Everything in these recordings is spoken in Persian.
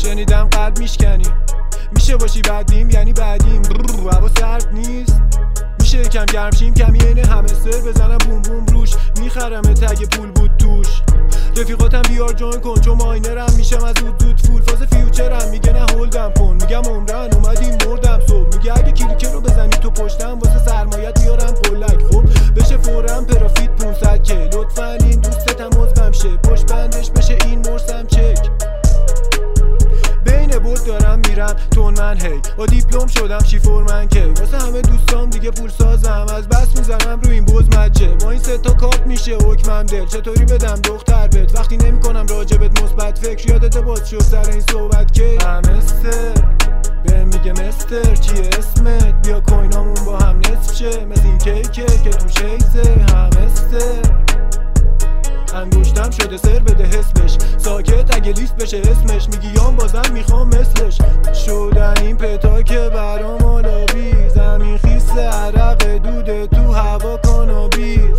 شنیدم قلب میشکنی، میشه باشی بعدیم یعنی بعدیم. هوا سرد نیست، میشه یکم گرم شیم کمی عین همستر بزنم بوم بوم روش. میخرم تگ پول بود توش. رفیقاتم بیار جوین کن چون ماینرم، میشم از زود فول فاز فیوچرم. میگه نه هولدم کن، میگم عمرن اومدیم مردم صبح. میگه اگه کلیکه رو بزنی تو پشتم واسه سرمایت بیارم قلک. خب بشه فورم پرافیت 500 که لطفا این دوستتم عضوم شه. پشت بندش بشه این مرسم چک. بین بود دارم میرم تون من هی با دیپلم شدم شیفورمن که واسه همه دوستام دیگه پول سازم. از بس میزنم رو این بوز مچه با این 3 تا کارت میشه حکمم دل. چطوری بدم دختر بهت وقتی نمیکنم راجبت مثبت فکر. یادت باز شد سر این صحبت که همستر بهم میگه مستر چیه اسمت، بیا کوینامون با هم نصف شه مثل این کیکه که تو شیزه. همستر انگشتم شده سر بده حسبش، ساکت اگه لیست بشه اسمش. میگی یام بازم میخوام مثلش. شدن این پتا که برام آلابی، زمین خیس عرق دوده تو هوا کانابیز.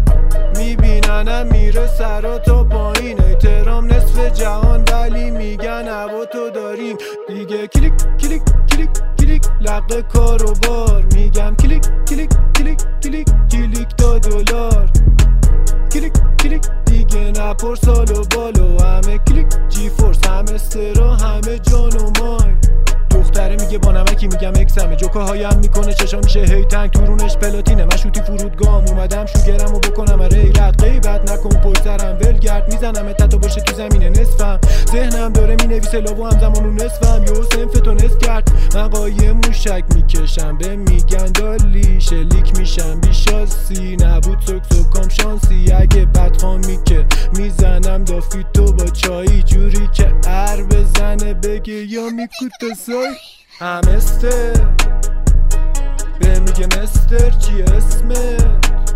میبیننم میره سرا تا پایین، احترام نصف جهان ولی میگن هوا تو داریم دیگه. کلیک کلیک کلیک کلیک لقه کاروبار، میگم کلیک کلیک کلیک کلیک کلیک تا دلار. کلیک کلیک دیگه نپر سال و بالو، همه کلیک جی فورس همه استرا همه جان و مای. دختره میگه با نمکی میگم اکسمه، جوکاهایم میکنه چشام میشه هی تنگ تورونش پلاتینه. مشروطی فرودگام اومدم شوگرم و بکنم ریرت. غیبت نکن پشت سرم ولگرد میزنم تتو باشه تو زمین نصفم. ذهنم داره مینویسه لاو همزمان اون نصفم. یو سنفتو نصف کرد من قایم موشک میکشم به میگن دالی شلیک میشم بیشاسی. نبود سکسوکام شانسی اگه بدخوامی که میزنم دافیتو با چایی جوری که ار بزنه بگه یا میکوت سای. همستر به میگه مستر چیه اسمت،